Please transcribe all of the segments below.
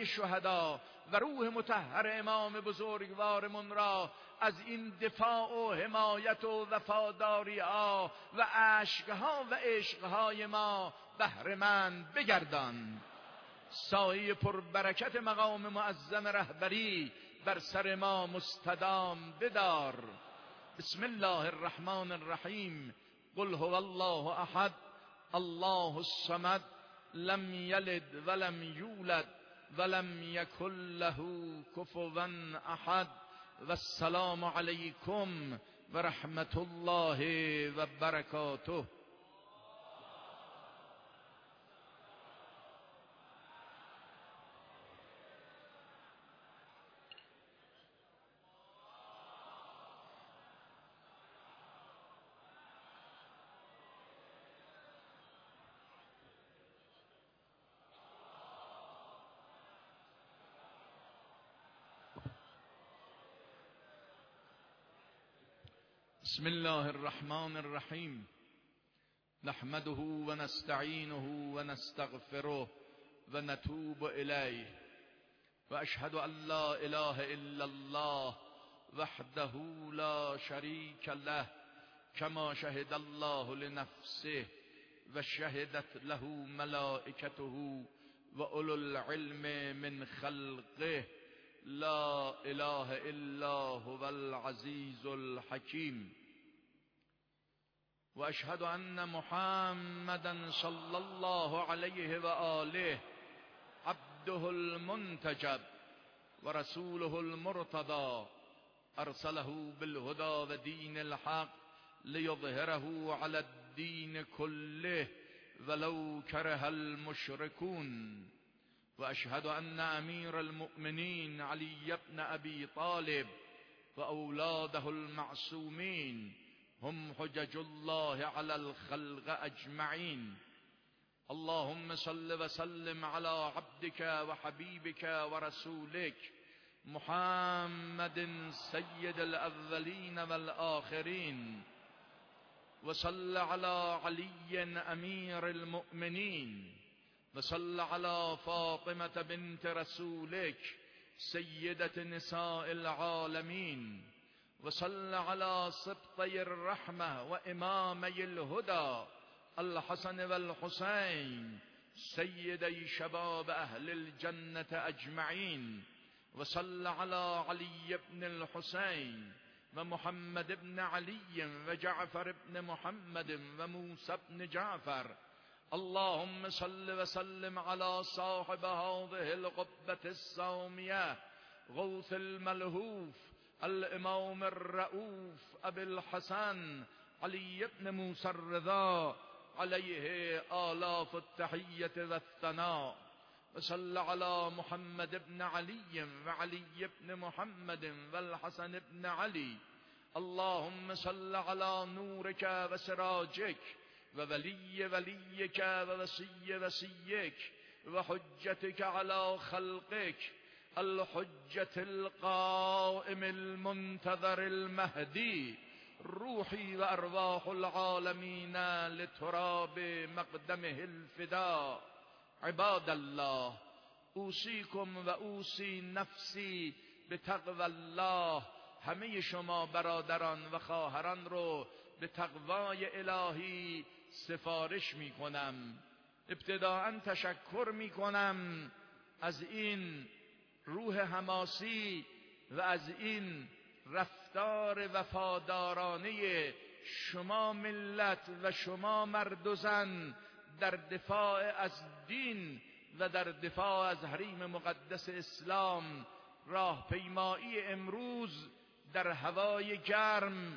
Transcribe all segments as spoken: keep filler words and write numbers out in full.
همه شهدا و روح مطهر امام بزرگوارمون را از این دفاع و حمایت و وفاداری ها و اشکها و عشقهای ما بهره‌مند بگردان. سایه پربرکت مقام معظم رهبری بر سر ما مستدام بدار. بسم الله الرحمن الرحیم. قل هو الله احد الله الصمد لم یلد ولم یولد ولم یکن له کفوا احد و السلام علیکم و رحمت الله و برکاته. بسم الله الرحمن الرحیم. نحمده و نستعینه و نستغفره و نتوب الیه و اشهد ان لا اله الا الله وحده لا شریک له کما شهد الله لنفسه و شهدت له ملائکته و اولو العلم من خلقه لا اله الا هو العزیز الحکیم. و اشهد ان محمدا صلی الله علیه و آله عبده المنتجب و رسوله المرتضی ارسله بالهدى و دین الحق لیظهره علی الدین کله ولو کره المشركون. و اشهد ان امیر المؤمنین علی بن ابی طالب و اولاده المعصومین هم حجج الله علی الخلق اجمعین. اللهم صل وسلم على عبدك وحبيبك ورسولك محمد سيد الأولين والآخرين وصل على علي أمير المؤمنين وصل على فاطمة بنت رسولك سيدة نساء العالمين وصل على سبطي الرحمة وإمامي الهدى الحسن والحسين سيدي شباب أهل الجنة أجمعين وصل على علي بن الحسين ومحمد بن علي وجعفر بن محمد وموسى بن جعفر. اللهم صل وسلم على صاحب هذه القبة السامية غوث الملهوف الإمام الرؤوف أبي الحسن علي بن موسى الرضا عليه آلاف التحية والثناء. وصل على محمد بن علي وعلي بن محمد والحسن بن علي. اللهم صل على نورك وسراجك وولي وليك ووصي وصيك وحجتك على خلقك الحجة القائم المنتظر المهدي روحي وأرواح العالمين لتراب مقدمه الفداء. عباد الله اوصیکم و اوصی نفسی به تقوی الله. همه شما برادران و خواهران رو به تقوای الهی سفارش می کنم. ابتداءً تشکر می کنم از این روح حماسی و از این رفتار وفادارانه شما ملت و شما مرد و زن در دفاع از دین و در دفاع از حریم مقدس اسلام. راهپیمایی امروز در هوای گرم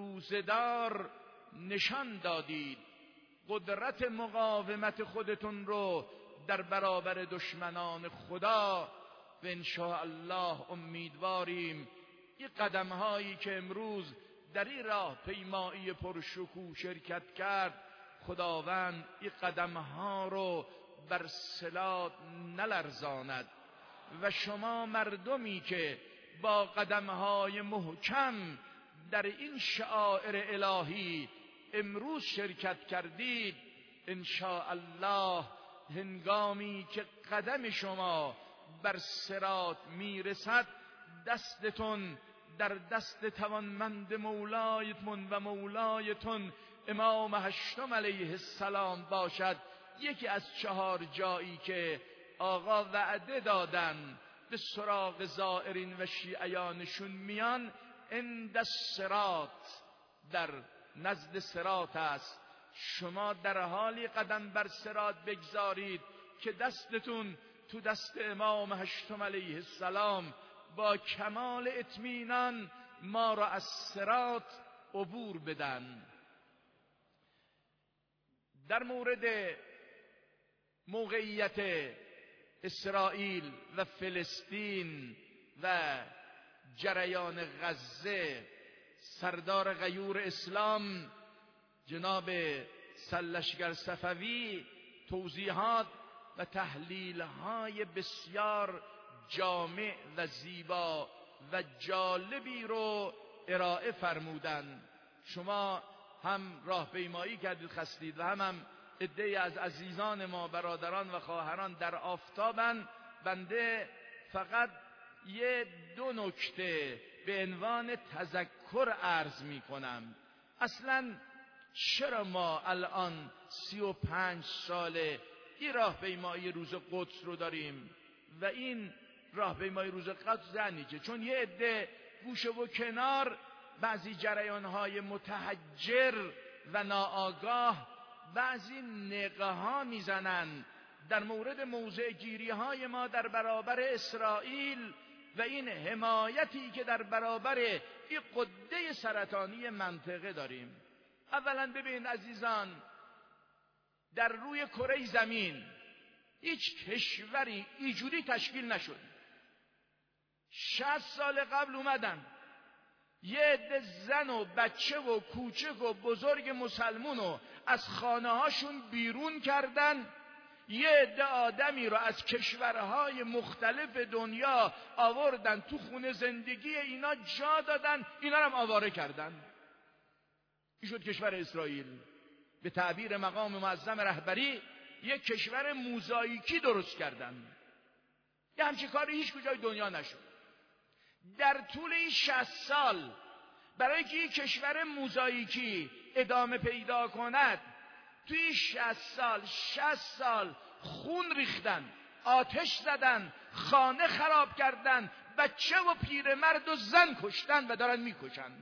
روزدار نشان دادید. قدرت مقاومت خودتون رو در برابر دشمنان خدا و انشاءالله امیدواریم این قدم هایی که امروز در این راه پیمایی پرشکوه شرکت کرد خداوند این قدم ها رو بر صلات نلرزاند و شما مردمی که با قدم های محکم در این شعائر الهی امروز شرکت کردید انشاءالله هنگامی که قدم شما بر صراط میرسد دستتون در دست توانمند مولایتون و مولایتون امام هشتم علیه السلام باشد. یکی از چهار جایی که آقا وعده دادن به سراغ زائرین و شیعیانشون میان عند الصراط، در نزد صراط است. شما در حالی قدم بر صراط بگذارید که دستتون تو دست امام هشتم علیه السلام با کمال اطمینان ما را از صراط عبور بدن. در مورد موقعیت اسرائیل و فلسطین و جریان غزه سردار غیور اسلام جناب سرلشکر صفوی توضیحات و تحلیل‌های بسیار جامع و زیبا و جالبی رو ارائه فرمودند. شما هم راهپیمایی کردید خستید و هم هم عده‌ای از عزیزان ما برادران و خواهران در آفتابن. بنده فقط یه دو نکته به عنوان تذکر عرض می کنم. اصلا چرا ما الان سی و پنج ساله این راهپیمایی روز قدس رو داریم و این راهپیمایی روز قدس زنیجه؟ چون یه عده گوشه و کنار بعضی جریانهای متحجر و ناآگاه بعضی نقه ها میزنن در مورد موضع گیری های ما در برابر اسرائیل و این حمایتی که در برابر این قده سرطانی منطقه داریم. اولا ببین عزیزان، در روی کره زمین هیچ کشوری اینجوری تشکیل نشد. شصت سال قبل اومدن یه عده زن و بچه و کوچک و بزرگ مسلمونو از خانه هاشون بیرون کردن، یه عده آدمی رو از کشورهای مختلف دنیا آوردن تو خونه زندگی اینا جا دادن، اینا رو هم آواره کردن. این شد کشور اسرائیل. به تعبیر مقام معظم رهبری یک کشور موزاییکی درست کردن. یه همچین کاری هیچ کجای دنیا نشد. در طول این شصت سال برای که یک کشور موزاییکی ادامه پیدا کند، توی شصت سال شصت سال خون ریختن، آتش زدن، خانه خراب کردن، بچه و پیرمرد و زن کشتن و دارن میکشن.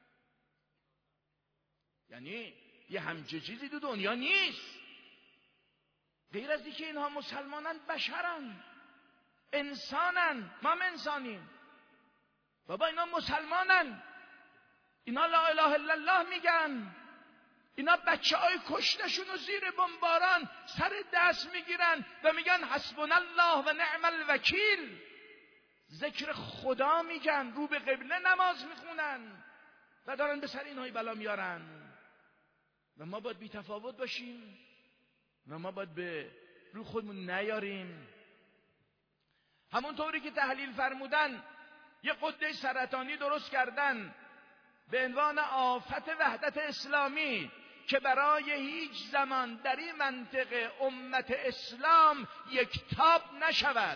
یعنی یه همچه چیزی تو دنیا نیست. غیر از اینکه اینها مسلمانن، بشرن، انسانن، ما هم انسانیم. بابا اینا مسلمانن، اینا لا اله الا الله میگن، اینا بچه های کشتشون رو زیر بمباران سر دست میگیرن و میگن حسبنا الله و نعم الوکیل، ذکر خدا میگن، رو به قبله نماز میخونن و دارن به سر اینهای بلا میارن. و ما باید بی تفاوت باشیم و ما باید به رو خودمون نیاریم. همونطوری که تحلیل فرمودن یه قده سرطانی درست کردن به عنوان آفت وحدت اسلامی که برای هیچ زمان در این منطقه امت اسلام یکتاب نشود،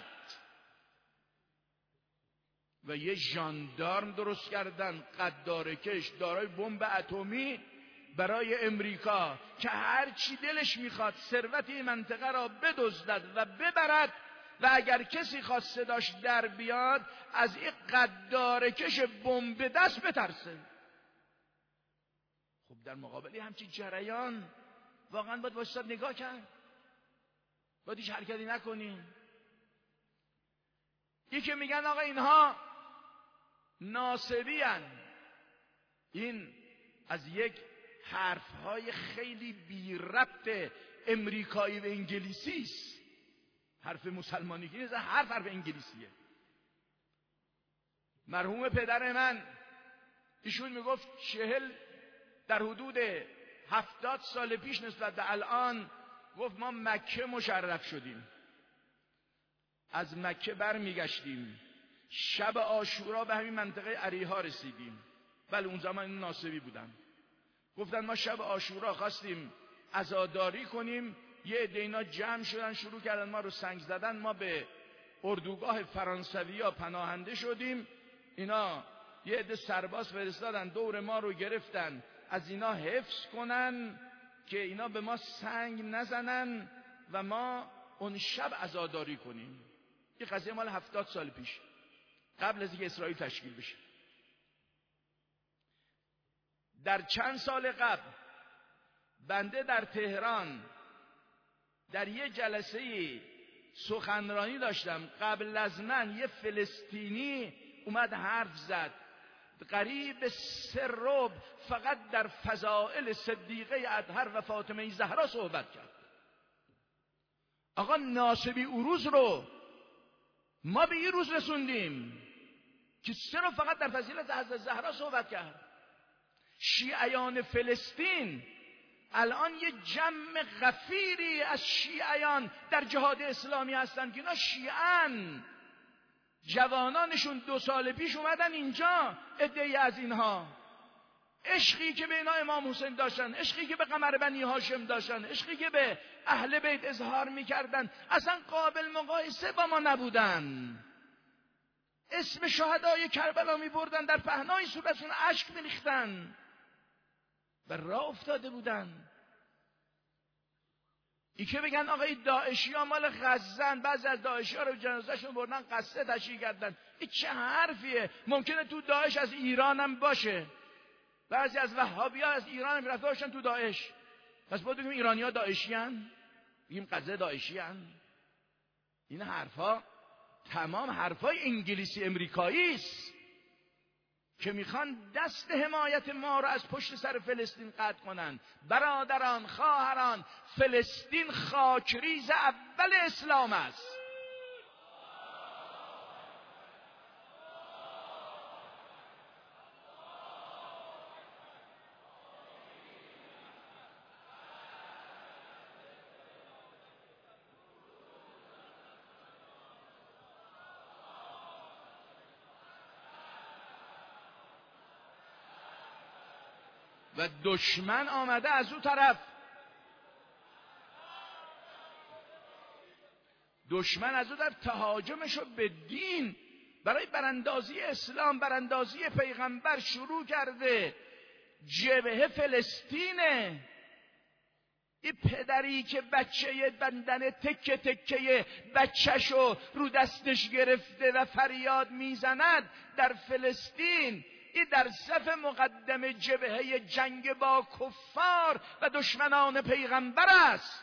و یه ژاندارم درست کردن قدارکش دارای بمب اتمی برای امریکا که هر چی دلش میخواد ثروت این منطقه را بدزدد و ببرد و اگر کسی خواست صداش در بیاد از این قدارکش بمب دست بترسه. خب در مقابل همچین جریان واقعا باید واسه نگاه کرد، باید هیچ حرکتی نکنیم. یکی میگن آقا اینها ناصبی هن. این از یک حرفهای خیلی بی ربط امریکایی و انگلیسی است. حرف مسلمانی که نیست، حرف حرف انگلیسیه. مرحوم پدر من ایشون میگفت چهل در حدود هفتاد سال پیش نسبت به الان، گفت ما مکه مشرف شدیم، از مکه بر میگشتیم، شب عاشورا به همین منطقه اریحا رسیدیم. بله اون زمان این ناصبی بودن. گفتن ما شب عاشورا خواستیم عزاداری کنیم، یه عده اینا جمع شدن شروع کردن ما رو سنگ زدن، ما به اردوگاه فرانسویا پناهنده شدیم. اینا یه عده سرباز فرستادن دور ما رو گرفتن، از اینا حفظ کنن که اینا به ما سنگ نزنن و ما اون شب عزاداری کنیم. این قضیه مال هفتاد سال پیش، قبل از اینکه اسرائیل تشکیل بشه. در چند سال قبل بنده در تهران در یه جلسه سخنرانی داشتم. قبل از من یه فلسطینی اومد حرف زد، قریب سه ربع فقط در فضائل صدیقه اطهر و فاطمه زهرا صحبت کرد. آقا ناصبی اروز رو ما به این روز رسوندیم که سه رو فقط در فضیلت حضرت زهرا صحبت کرد. شیعیان فلسطین الان یه جمع غفیری از شیعیان در جهاد اسلامی هستن که اینا شیعن، جوانانشون دو سال پیش اومدن اینجا. عده‌ای از اینها عشقی که به اینا امام حسین داشتن، عشقی که به قمر بنی هاشم داشتن، عشقی که به اهل بیت اظهار میکردن، اصلا قابل مقایسه با ما نبودن. اسم شهدای کربلا میبردن، در پهنای صورتشون اشک میریختن و راه افتاده بودن. ای که بگن آقا این داعشی ها مال غزن، بعضی از داعشی ها رو جنازهشون بردن قصه تشییع کردن، این چه حرفیه؟ ممکنه تو داعش از ایران هم باشه، بعضی از وهابی ها از ایران هم رفته باشن تو داعش. پس باید بگیم ایرانی ها داعشی هن؟ بگیم قضیه داعشی هن؟ این حرفا تمام حرفای انگلیسی امریکایی است که میخوان دست حمایت ما رو از پشت سر فلسطین قطع کنن. برادران، خواهران، فلسطین خاکریز اول اسلام است. و دشمن آمده از اون طرف، دشمن از اون طرف تهاجمشو به دین برای براندازی اسلام، براندازی پیغمبر شروع کرده. جبهه فلسطینه. این پدری که بچه بندن تکه تکه بچهشو رو دستش گرفته و فریاد میزند در فلسطین، این در صف مقدم جبهه جنگ با کفار و دشمنان پیغمبر است.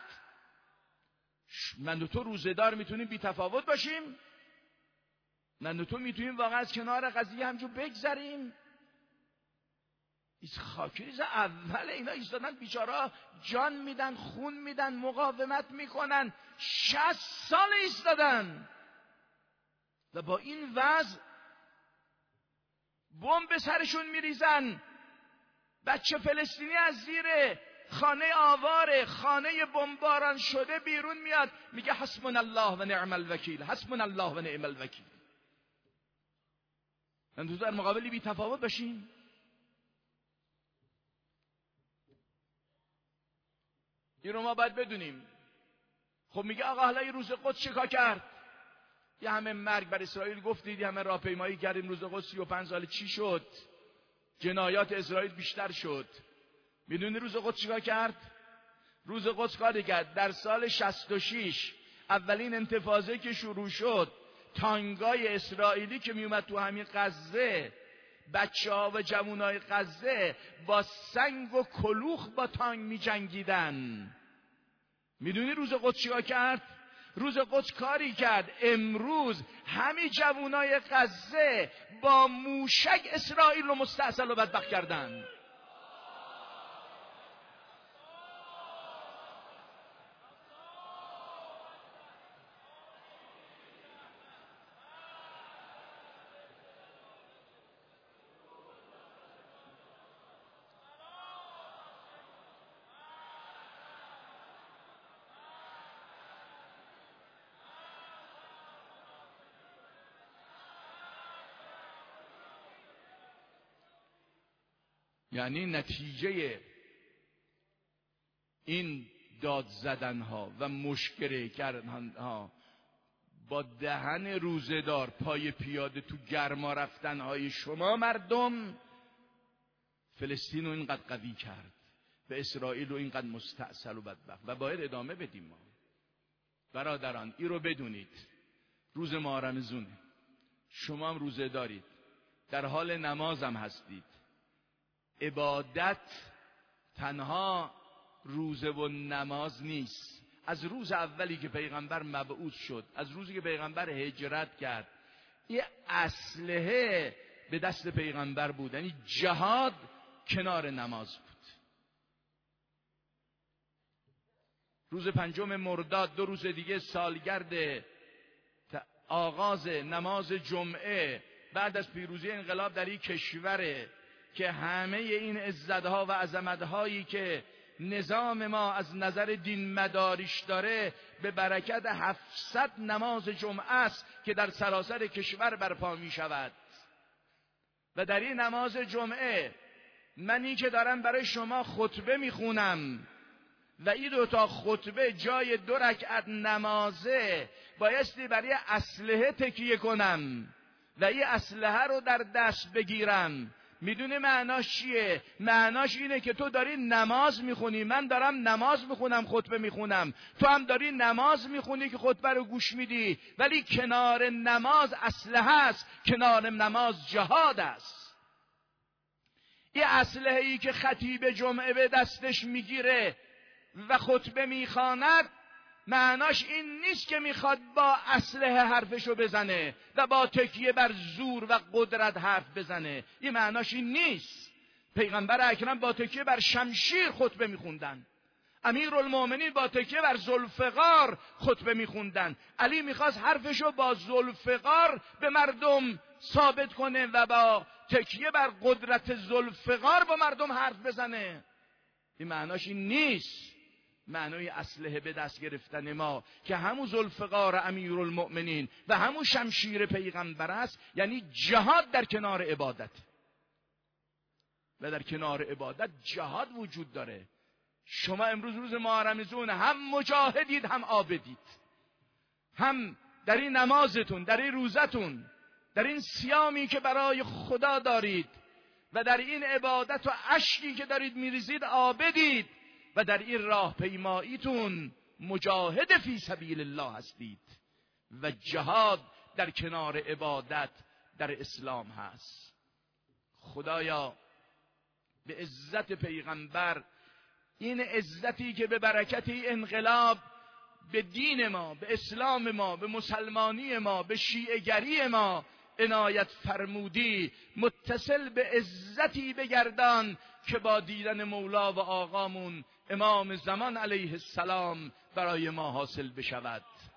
من و تو روزه‌دار میتونیم بی تفاوت باشیم؟ من و تو میتونیم واقعا از کنار قضیه همجور بگذریم؟ این خاکریز اول اینا ایستادن، بیچارا جان میدن، خون میدن، مقاومت میکنن، شصت سال ایستادن و با این وضع بمب به سرشون میریزن. بچه فلسطینی از زیر خانه آواره، خانه بمباران شده بیرون میاد، میگه حسبنا الله و نعم الوکیل، حسبنا الله و نعم الوکیل. من تو در مقابلی بی تفاوت باشیم؟ این رو ما باید بدونیم. خب میگه آقا حالا این روز قدس چیکار کرد؟ یه همه مرگ بر اسرائیل گفتید، یه همه راهپیمایی کردیم روز قدس سی و پنج سال، چی شد؟ جنایات اسرائیل بیشتر شد. میدونی روز قدس چیکار کرد؟ روز قدس کاری کرد در سال شصت و شش اولین انتفاضه که شروع شد، تانگای اسرائیلی که میومد تو همین غزه، بچه ها و جوانای غزه با سنگ و کلوخ با تانگ می جنگیدن. میدونی روز قدس چیکار کرد؟ روز قدس کاری کرد امروز همین جوانای غزه با موشک اسرائیل رو مستأصل و بدبخت کردن. یعنی نتیجه این داد زدن ها و مشکره کردن ها با دهن روزه‌دار پای پیاده تو گرما رفتنهای شما مردم فلسطین رو اینقدر قوی کرد و اسرائیل رو اینقدر مستعصل و بدبخت و باید ادامه بدیم. ما برادران این رو بدونید، روز ماه رمضونه، شما هم روزه دارید، در حال نماز هم هستید. عبادت تنها روزه و نماز نیست. از روز اولی که پیغمبر مبعوث شد، از روزی که پیغمبر هجرت کرد، یه اسلحه به دست پیغمبر بود، یعنی جهاد کنار نماز بود. روز پنجم مرداد، دو روز دیگه سالگرد آغاز نماز جمعه بعد از پیروزی انقلاب در این کشوره که همه این عزتها و عظمتهایی که نظام ما از نظر دین مداریش داره به برکت هفتصد نماز جمعه است که در سراسر کشور برپا می شود. و در این نماز جمعه منی که دارم برای شما خطبه می خونم و این دوتا خطبه جای دو رکعت نمازه بایستی برای اسلحه تکیه کنم و این اسلحه رو در دست بگیرم. میدونی معناش چیه؟ معناش اینه که تو داری نماز میخونی، من دارم نماز میخونم، خطبه میخونم، تو هم داری نماز میخونی که خطبه رو گوش میدی، ولی کنار نماز اسلحه است، کنار نماز جهاد است. این اسلحه ای که خطیب جمعه به دستش میگیره و خطبه میخواند معناش این نیست که میخواد با اسلحه حرفشو بزنه و با تکیه بر زور و قدرت حرف بزنه. این معناش این نیست. پیغمبر اکرم با تکیه بر شمشیر خطبه میخوندن، امیرالمومنین با تکیه بر ذوالفقار خطبه میخوندن. علی میخواست حرفشو با ذوالفقار به مردم ثابت کنه و با تکیه بر قدرت ذوالفقار با مردم حرف بزنه. این معناش این نیست. معنای اسلحه به دست گرفتن ما که همون ذوالفقار امیرالمؤمنین و همون شمشیر پیغمبر است، یعنی جهاد در کنار عبادت. و در کنار عبادت جهاد وجود داره. شما امروز روز ماه رمضان هم مجاهدید هم عابدید، هم در این نمازتون، در این روزتون، در این صیامی که برای خدا دارید و در این عبادت و اشکی که دارید میریزید عابدید و در این راه پیماییتون مجاهد فی سبیل الله هستید. و جهاد در کنار عبادت در اسلام هست. خدایا به عزت پیغمبر، این عزتی که به برکت انقلاب به دین ما، به اسلام ما، به مسلمانی ما، به شیعه‌گری ما عنایت فرمودی، متصل به عزتی بگردان که با دیدن مولا و آقامون امام زمان علیه السلام برای ما حاصل بشود.